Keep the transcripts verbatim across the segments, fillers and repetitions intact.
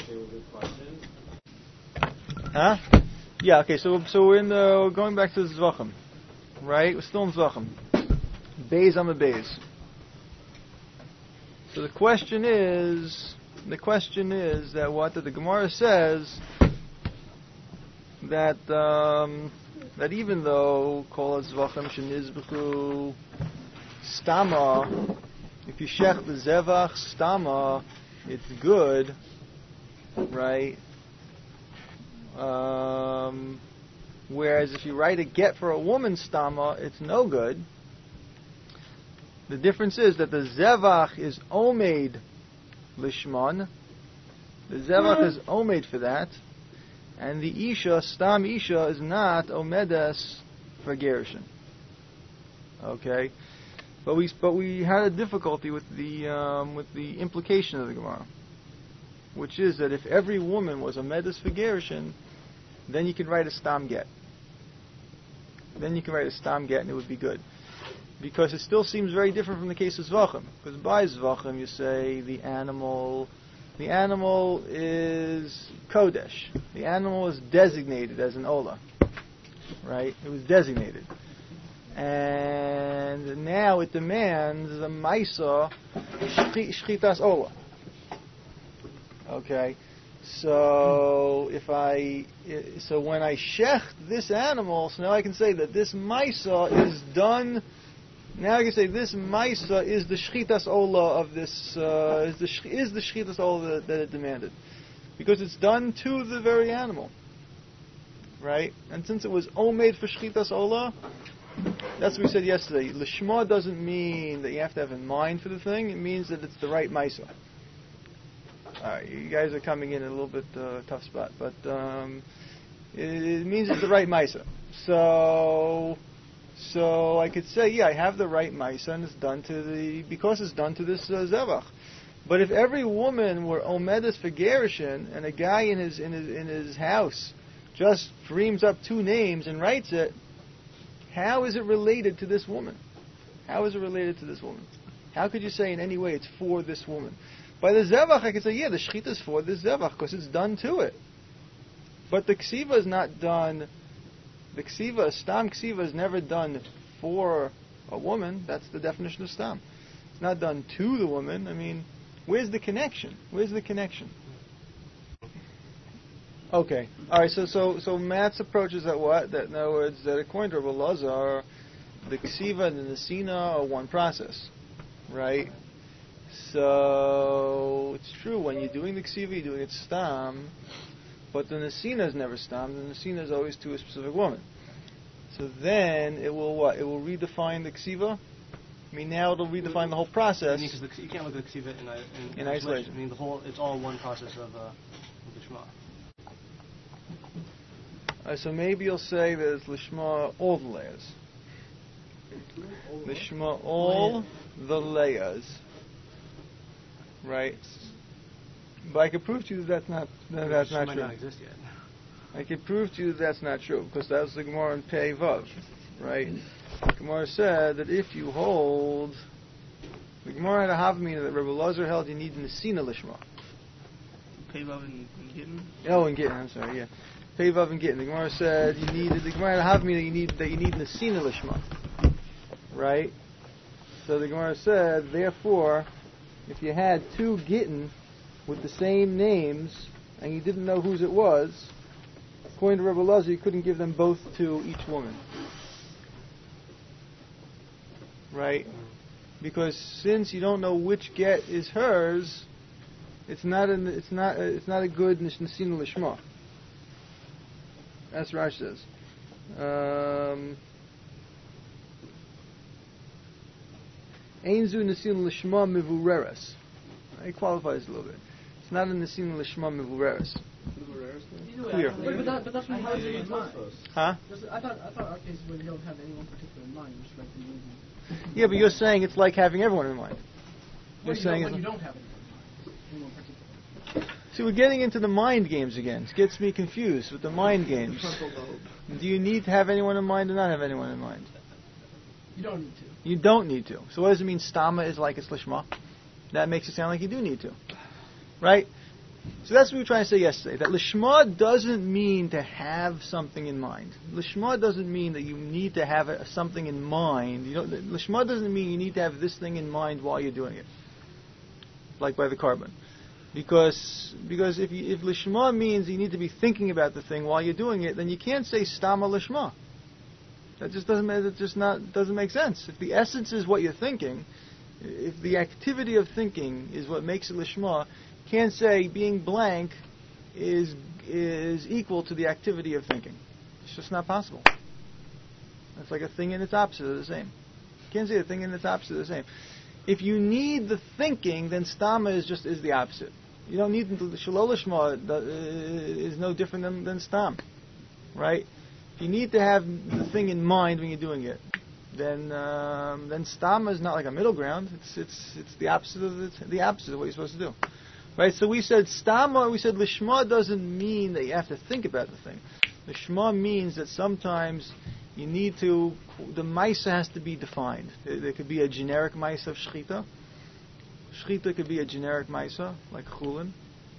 Huh? Yeah. Okay. So so we're in the we're going back to the Zvachim, right? We're still in Zvachim. Beis on the Beis. So the question is, the question is that what that the Gemara says that um, that even though kol zvachim shenizbechu stama, if you shech the zevach stama, it's good, right? Um, whereas if you write a get for a woman stama, it's no good. The difference is that the zevach is omeid lishman. The zevach is omeid for that, and the isha, stam isha, is not omedes for gerushin. Okay, but we but we had a difficulty with the um, with the implication of the Gemara, which is that if every woman was omedes for gerushin, then you could write a stam get. Then you can write a stam get, and it would be good. Because it still seems very different from the case of Zvachim. Because by Zvachim you say the animal, the animal is Kodesh. The animal is designated as an Ola. Right? It was designated. And now it demands the Maisa Shchitas Ola. Okay? So if I, so when I shecht this animal, so now I can say that this Maisa is done. Now I can say this Maisa is the Shchitas Ola of this, uh, is the is the Shchitas Ola that, that it demanded. Because it's done to the very animal. Right? And since it was Omeid for Shchitas Ola, that's what we said yesterday. Lishma doesn't mean that you have to have in mind for the thing, it means that it's the right Maisa. Alright, you guys are coming in a little bit uh, tough spot, but um, it, it means it's the right Maisa. So... So I could say, yeah, I have the right Maisa, and it's done to the because it's done to this uh, zevach. But if every woman were omedes for gerushin, and a guy in his in his in his house just dreams up two names and writes it, how is it related to this woman? How is it related to this woman? How could you say in any way it's for this woman? By the zevach, I could say, yeah, the shchita is for this zevach because it's done to it. But the ksiva is not done. The ksiva, stam ksiva, is never done for a woman. That's the definition of stam. It's not done to the woman. I mean, where's the connection? Where's the connection? Okay. All right. So, so, so Matt's approach is that what? That in other words, that according to Rabbi Lazar, the ksiva and the nesina are one process, right? So it's true when you're doing the ksiva, you're doing it stam. But the nesina is never stam. The nesina is always to a specific woman. So then it will what? It will redefine the ksiva. I mean, now it'll redefine the whole process. Because you can't look at the ksiva in, in, in isolation. I mean, the whole it's all one process of, uh, of the shema. Right, so maybe you'll say that it's lishma all the layers. Lishma all the layers. Right. But I can prove to you that that's not that that's not might true. Not exist yet. I can prove to you that that's not true because that's the Gemara in Pei Vav, right? The Gemara said that if you hold, the Gemara had a havamina that Rebbe Lazar held you need nesina lishma. Pei Vav and Gittin. Oh, and Gittin. I'm sorry. Yeah, Pei Vav and Gittin. The Gemara said you need. The Gemara had a havamina that you need that you need nesina lishma, right? So the Gemara said, therefore, if you had two Gittin with the same names, and you didn't know whose it was, according to Rebbe Lazar, you couldn't give them both to each woman. Right? Because since you don't know which get is hers, it's not an, it's not it's not a good nesina lishma. That's what Rashi says. Um, Ein zu nesina lishma mivureres. He qualifies a little bit. It's not a nesina lishma mivureres. Clear. Wait, but, that, but that's when you have it in mind. Huh? I thought I thought our case is where you don't have anyone particular in mind. You just write the name. Yeah, but you're saying it's like having everyone in mind. You're Well, you saying don't, it's when you don't have anyone in mind. Anyone particular. See, we're getting into the mind games again. It gets me confused with the mind games. Do you need to have anyone in mind or not have anyone in mind? You don't need to. You don't need to. So what does it mean stama is like it's lishma? That makes it sound like you do need to. Right? So that's what we were trying to say yesterday, that lishma doesn't mean to have something in mind. Lishma doesn't mean that you need to have a, something in mind. You know, lishma doesn't mean you need to have this thing in mind while you're doing it, like by the carbon. Because because if you, if lishma means you need to be thinking about the thing while you're doing it, then you can't say stama lishma. That just doesn't that just not doesn't make sense. If the essence is what you're thinking, if the activity of thinking is what makes it lishma, you can't say being blank is is equal to the activity of thinking. It's just not possible. It's like a thing and its opposite are the same. You can't say a thing and its opposite are the same. If you need the thinking, then stama is just is the opposite. You don't need the shalol lishma is no different than, than stam, right? If you need to have the thing in mind when you're doing it, then um, then stama is not like a middle ground. It's it's it's the opposite of the, the opposite of what you're supposed to do, right? So we said stama. We said lishma doesn't mean that you have to think about the thing. Lishma means that sometimes you need to, the maisa has to be defined. There, there could be a generic maisa of shchita. Shchita could be a generic maisa, like chulin.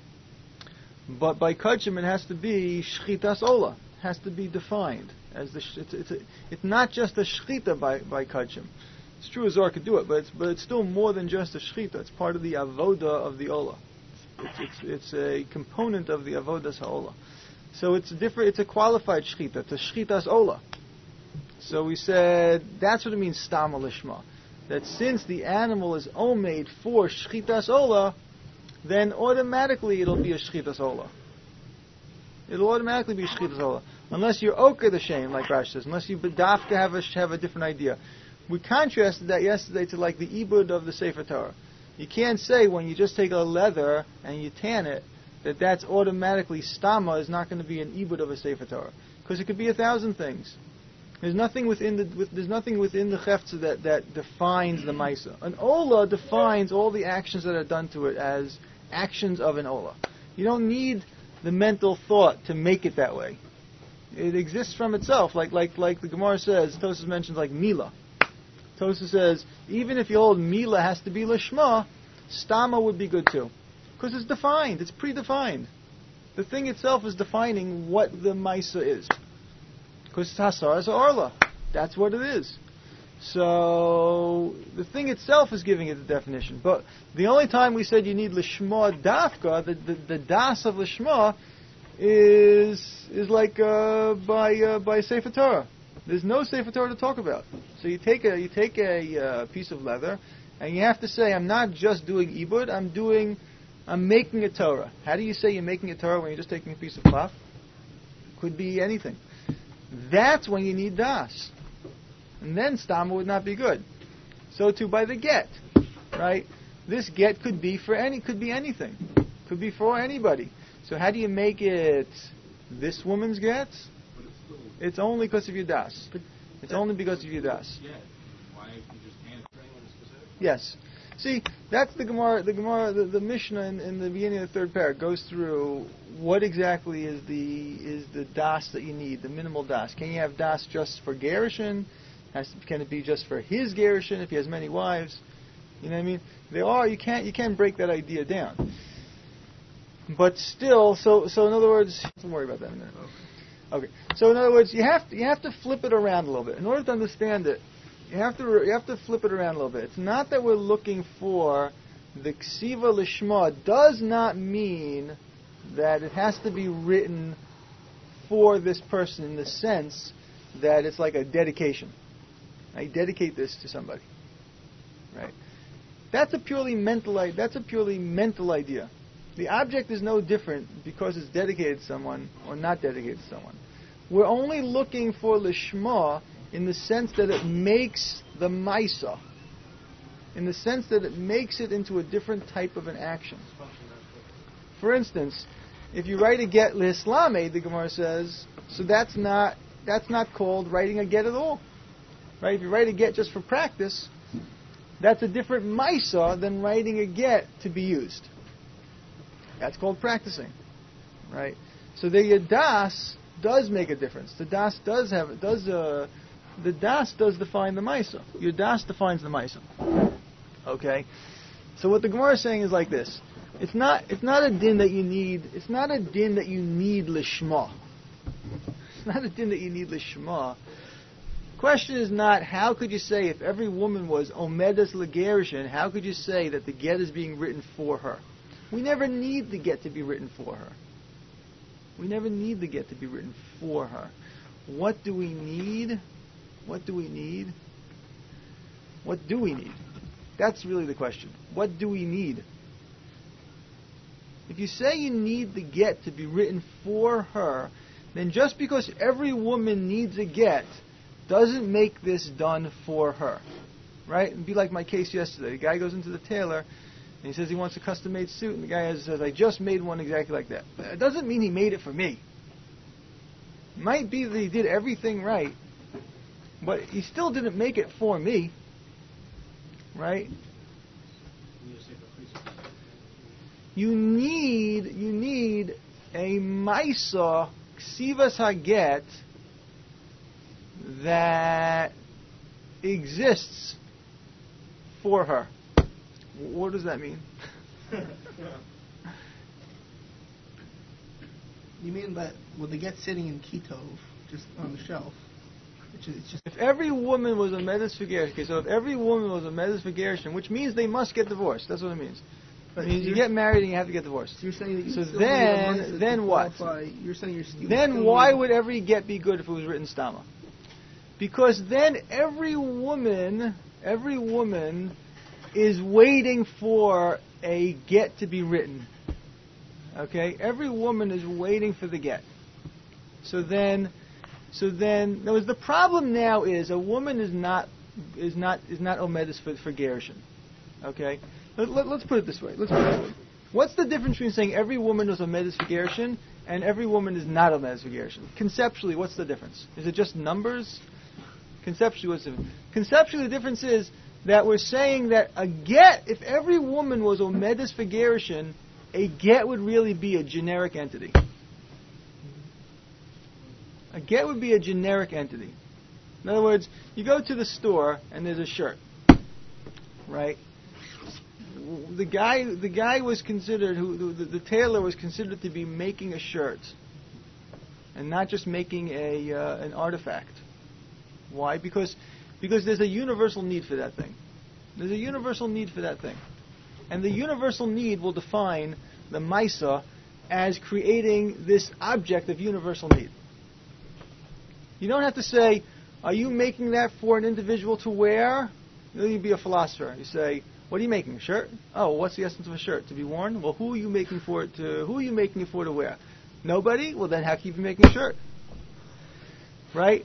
But by kachim it has to be shchitas ola. It has to be defined. As the, it's, it's, a, it's not just a shchita by, by kachim. It's true a zor could do it, but it's, but it's still more than just a shchita. It's part of the avoda of the ola. It's, it's, it's a component of the avodas ha'ola. So it's a different, it's a qualified shchita. It's a shchitas ola. So we said that's what it means stama lishma. That since the animal is omade for shchitas ola, then automatically it'll be a shchitas ola. It'll automatically be a shchitas ola, unless you're oka the shame, like Rashi says, unless you bedaf to have a have a different idea. We contrasted that yesterday to like the ibud of the Sefer Torah. You can't say when you just take a leather and you tan it that that's automatically stama is not going to be an ibud of a Sefer Torah, because it could be a thousand things. There's nothing within the with, there's nothing within the chefza that, that defines the maisa. An ola defines all the actions that are done to it as actions of an ola. You don't need the mental thought to make it that way. It exists from itself, like like like the Gemara says. Tosas mentions like mila. Tosas says even if you hold mila has to be lishma, stama would be good too, because it's defined. It's predefined. The thing itself is defining what the maisa is. Because it's hasar as orla. That's what it is. So the thing itself is giving it the definition. But the only time we said you need lishma dafka, the, the, the das of lishma, is is like uh, by uh, by Sefer Torah. There's no Sefer Torah to talk about. So you take a you take a uh, piece of leather, and you have to say, I'm not just doing ibud. I'm doing, I'm making a Torah. How do you say you're making a Torah when you're just taking a piece of cloth? Could be anything. That's when you need das. And then stama would not be good. So too by the get, right? This get could be for any, could be anything. Could be for anybody. So how do you make it this woman's get? It's only because of your das. It's only because of your das. Yes. See, that's the Gemara, the Gemara, the, the Mishnah in, in the beginning of the third parak goes through what exactly is the is the das that you need, the minimal das. Can you have das just for Gerushin? Has to, can it be just for his Gerushin if he has many wives? You know what I mean? There are you can't you can't break that idea down. But still, so so in other words, don't worry about that in a minute. Okay. So in other words, you have to, you have to flip it around a little bit in order to understand it. You have to you have to flip it around a little bit. It's not that we're looking for the ksiva lishma. Does not mean that it has to be written for this person in the sense that it's like a dedication. I dedicate this to somebody, right? That's a purely mental that's a purely mental idea. The object is no different because it's dedicated to someone or not dedicated to someone. We're only looking for lishma in the sense that it makes the maisa, in the sense that it makes it into a different type of an action. For instance, if you write a get lislame, the Gemara says, so that's not that's not called writing a get at all, right? If you write a get just for practice, that's a different maisa than writing a get to be used. That's called practicing, right? So the das does make a difference. The das does have does uh, the das does define the maisa. Your das defines the maisa. Okay. So what the Gemara is saying is like this: It's not. It's not a din that you need. It's not a din that you need lishma. It's not a din that you need lishma. Question is not how could you say if every woman was omedes legerishin, how could you say that the get is being written for her? We never need the get to be written for her. We never need the get to be written for her. What do we need? What do we need? What do we need? That's really the question. What do we need? If you say you need the get to be written for her, then just because every woman needs a get doesn't make this done for her. Right? It'd be like my case yesterday. The guy goes into the tailor and he says he wants a custom-made suit, and the guy says, I just made one exactly like that. It doesn't mean he made it for me. It might be that he did everything right, but he still didn't make it for me. Right? You need you need a Maisa Ksivas Haget that exists for her. What does that mean? You mean that when they get sitting in Kitov, just on the shelf, it's just, it's just if every woman was a Medes Figerishin, okay, so if every woman was a Medes Figerishin, which means they must get divorced, that's what it means. It means you get married and you have to get divorced. So you're saying that you so still then, need a mindset then to what? qualify. You're saying you're you then still why need- would every get be good if it was written stama? Because then every woman, every woman is waiting for a get to be written. Okay, every woman is waiting for the get. So then, so then, no, the problem now is a woman is not is not is not omedes for for gerushin. Okay, let, let, let's put it this way. Let's put it this way. What's the difference between saying every woman is omedes for gerushin and every woman is not omedes for gerushin? Conceptually, what's the difference? Is it just numbers? Conceptually, what's the difference? Conceptually, the difference is that we're saying that a get, if every woman was omedes for gerushin, a get would really be a generic entity. A get would be a generic entity. In other words, you go to the store and there's a shirt, right? The guy, the guy was considered, who the, the tailor was considered to be making a shirt, and not just making a uh, an artifact. Why? Because because there's a universal need for that thing. There's a universal need for that thing, and the universal need will define the Maisa as creating this object of universal need. You don't have to say, are you making that for an individual to wear? You'd be a philosopher. You say, what are you making? A shirt? Oh, what's the essence of a shirt? To be worn? Well, who are you making for it to? Who are you making it for to wear? Nobody? Well, then how can you be making a shirt? Right?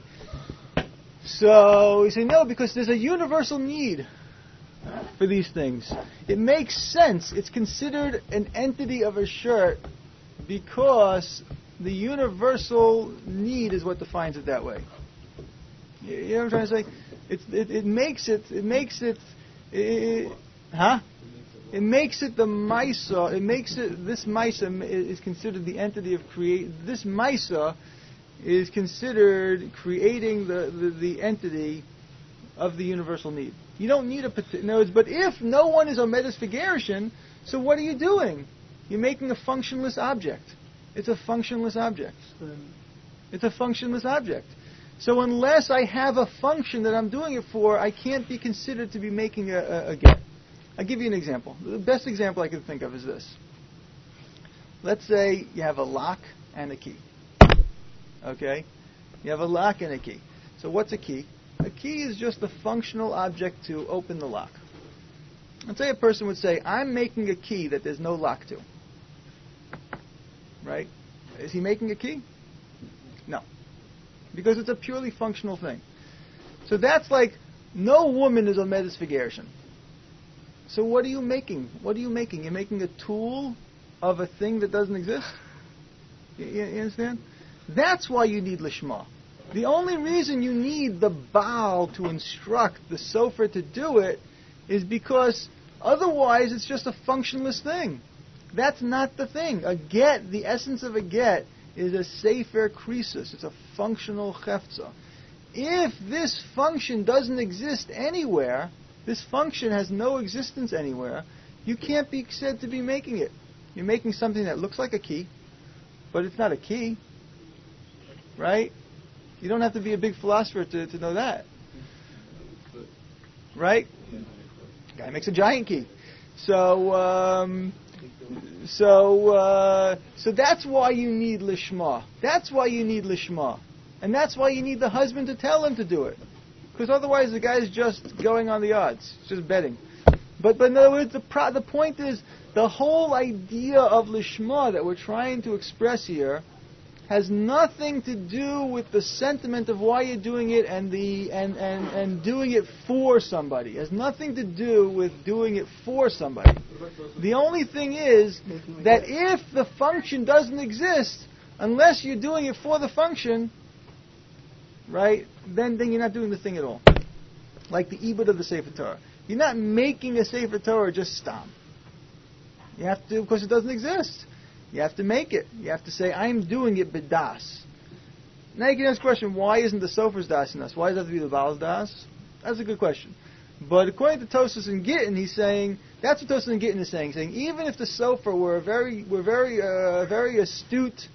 So you say no, because there's a universal need for these things. It makes sense. It's considered an entity of a shirt because the universal need is what defines it that way. You know what I'm trying to say? It's, it, it makes it. It makes it. it huh? It makes it the Maisa. It makes it. This Maisa is considered the entity of create. This Maisa is considered creating the, the, the entity of the universal need. You don't need a particular. But if no one is omedes for gerushin, so what are you doing? You're making a functionless object. It's a functionless object. It's a functionless object. So unless I have a function that I'm doing it for, I can't be considered to be making a, a, a get. I'll give you an example. The best example I can think of is this. Let's say you have a lock and a key. Okay? You have a lock and a key. So what's a key? A key is just a functional object to open the lock. Let's say a person would say, I'm making a key that there's no lock to. Right? Is he making a key? No. Because it's a purely functional thing. So that's like, no woman is omedes for gerushin. So what are you making? What are you making? You're making a tool of a thing that doesn't exist? You, you understand? That's why you need lishma. The only reason you need the Baal to instruct the Sofer to do it is because otherwise it's just a functionless thing. That's not the thing. A get, the essence of a get, is a sefer krisus. It's a functional chefza. If this function doesn't exist anywhere, this function has no existence anywhere, you can't be said to be making it. You're making something that looks like a key, but it's not a key, right? You don't have to be a big philosopher to, to know that, right? Guy makes a giant key. So, um, so, uh, so that's why you need lishma. That's why you need lishma, and that's why you need the husband to tell him to do it, because otherwise the guy's just going on the odds, just betting. But, but in other words, the pro- the point is the whole idea of lishma that we're trying to express here has nothing to do with the sentiment of why you're doing it and the and, and, and doing it for somebody. It has nothing to do with doing it for somebody. The only thing is that if the function doesn't exist, unless you're doing it for the function, right, then, then you're not doing the thing at all. Like the ibud of the Sefer Torah. You're not making a Sefer Torah just stam. You have to, because it doesn't exist. You have to make it. You have to say, I'm doing it b'das. Now you can ask the question, why isn't the Sofer's das in us? Why does it have to be the Baal's das? That's a good question. But according to Tosfos and Gittin, he's saying, that's what Tosfos and Gittin is saying, saying even if the Sofer were very, were very, uh, very astute,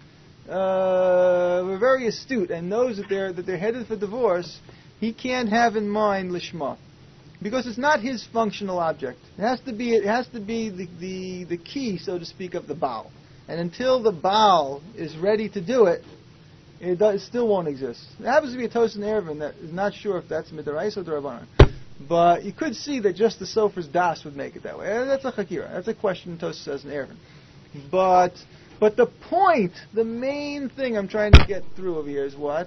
uh, were very astute and knows that they're that they're headed for divorce, he can't have in mind lishma. Because it's not his functional object. It has to be, it has to be the, the, the key, so to speak, of the Baal. And until the Baal is ready to do it, it, does, it still won't exist. There happens to be a Tosfos and Eruvin that is not sure if that's Midrash or D'Rabbanan. But you could see that just the Sofer's das would make it that way. That's a Chakira. That's a question Tosfos says in Eruvin. But, but the point, the main thing I'm trying to get through over here is what?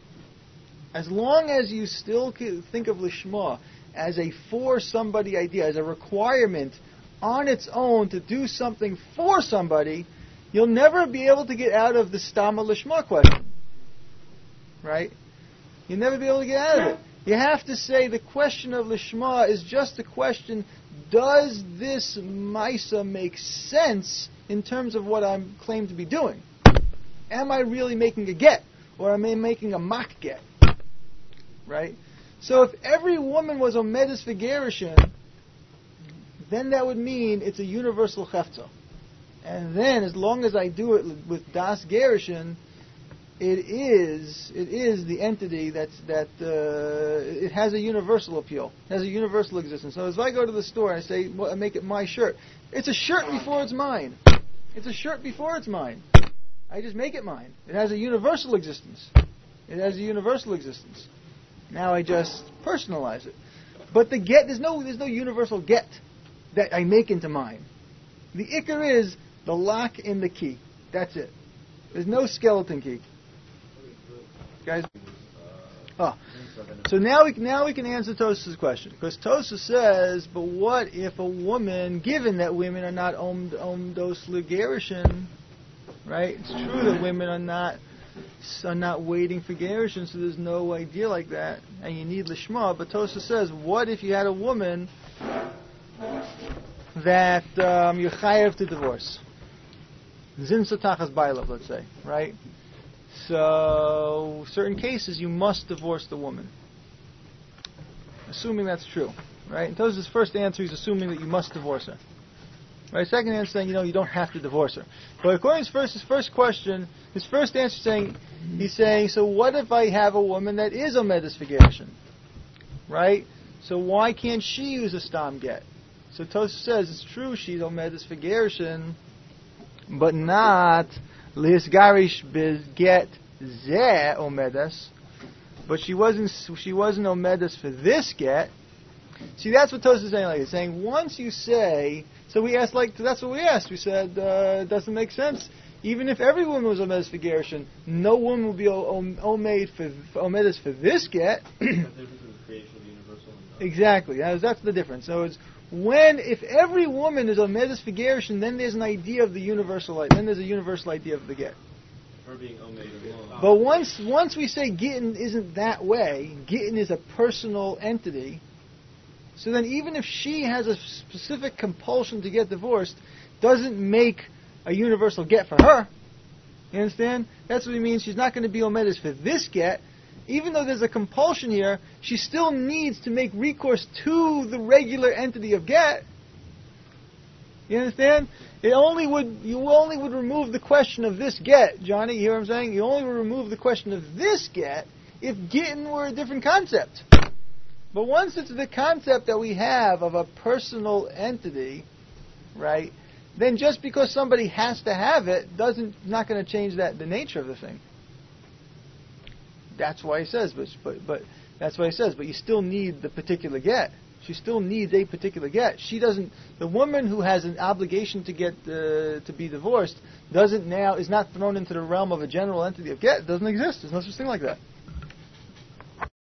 As long as you still think of Lishma as a for somebody idea, as a requirement on its own to do something for somebody, you'll never be able to get out of the Stama Lishma question. Right? You'll never be able to get out of it. You have to say the question of Lishma is just the question, does this Maisa make sense in terms of what I'm claimed to be doing? Am I really making a get? Or am I making a mock get? Right? So if every woman was Omedes for Gerushin, then that would mean it's a universal chefza. And then, as long as I do it with Das Gerushin, it is it is the entity that's that uh, it has a universal appeal, it has a universal existence. So if I go to the store and I say, well, I make it my shirt, it's a shirt before it's mine. It's a shirt before it's mine. I just make it mine. It has a universal existence. It has a universal existence. Now I just personalize it. But the get, there's no there's no universal get that I make into mine. The ikar is the lock and the key. That's it. There's no skeleton key. Guys? Oh. So now we now we can answer Tosfos' question. Because Tosfos says, but what if a woman, given that women are not om, omdos legerushin, right? It's true that women are not are not waiting for gerushin, so there's no idea like that, and you need lishma. But Tosfos says, what if you had a woman that um, you're chayav to divorce? Zin satachas bailav, let's say, right? So, certain cases you must divorce the woman. Assuming that's true, right? And Tosfos' first answer is assuming that you must divorce her. Right? Second answer saying, you know, you don't have to divorce her. But according to his first, his first question, his first answer saying, he's saying, so what if I have a woman that is omedes for gerushin? Right? So why can't she use a stam get? So Tosfos says, it's true she's omedes for gerushin, but not lisgarish get ze omedes. But she wasn't she wasn't omedes for this get. See, that's what Tosfos is saying. Like, it's saying once you say, so we asked, like that's what we asked. We said, uh, it doesn't make sense. Even if every woman was omedes for gerushin, no woman would be omed for omedes for this get. Exactly. That's, that's the difference. So it's when, if every woman is omedes for gerushin, then there's an idea of the universal. Then there's a universal idea of the get. Or being omed. But once once we say gittin isn't that way, gittin is a personal entity. So then, even if she has a specific compulsion to get divorced, doesn't make a universal get for her. You understand? That's what he means. She's not going to be omedes for this get. Even though there's a compulsion here, she still needs to make recourse to the regular entity of get. You understand? It only would you only would remove the question of this get, Johnny. You hear what I'm saying? You only would remove the question of this get if gittin were a different concept. But once it's the concept that we have of a personal entity, right? Then just because somebody has to have it doesn't not going to change that the nature of the thing. That's why he says, but but but that's why he says, but you still need the particular get. She still needs a particular get. She doesn't. The woman who has an obligation to get uh, to be divorced doesn't now is not thrown into the realm of a general entity of get. It doesn't exist. There's no such thing like that.